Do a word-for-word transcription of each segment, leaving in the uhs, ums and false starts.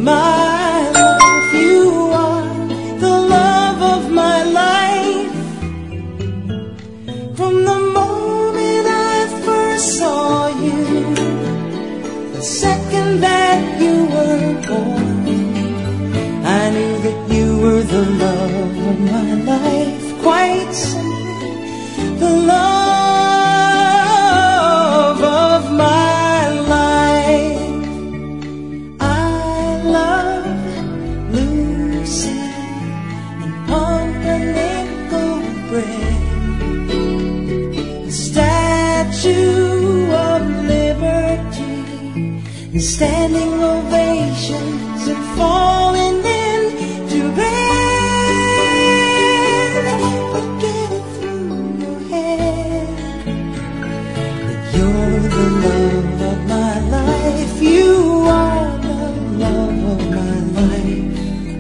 my life. You are the love of my life. From the moment I first saw you, the second that you were born, I knew that you were the love of my life. Quite simply, the love of my life. I love Lucy and pumpernickel bread, the Statue of Liberty, and standing ovations and falling into bed. But get it through your head that you're the love of my life. You are the love of my life.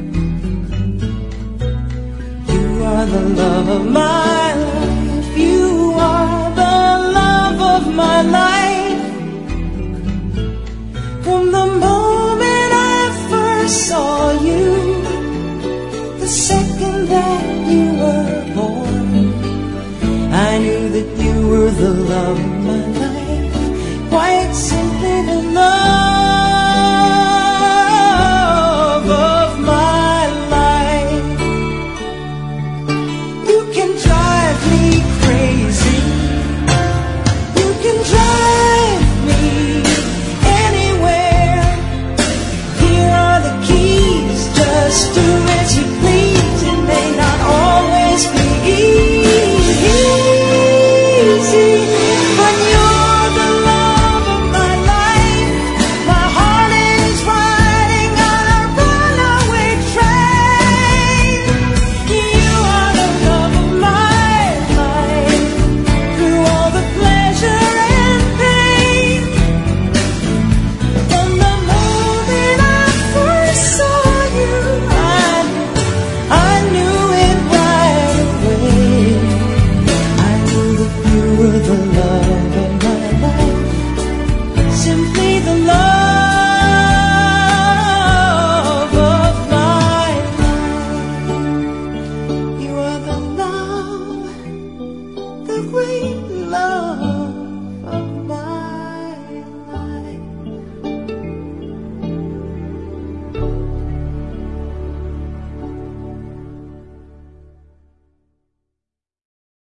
You are the love of my life. You are the love of my life. From the moment I first saw you, the second that you were born, I knew that you were the love of my life. Quite simply, the love of my life. You can drive me crazy. You can drive me anywhere. Here are the keys, just do as you please. It may not always be easy, but you're the love of my life. My heart is riding on a runaway train. You are the love of my life, through all the pleasure and pain. From the moment I first saw you, I knew, I knew it right away. I knew that you were the love of my life. Simply the love of my life. You are the love, the great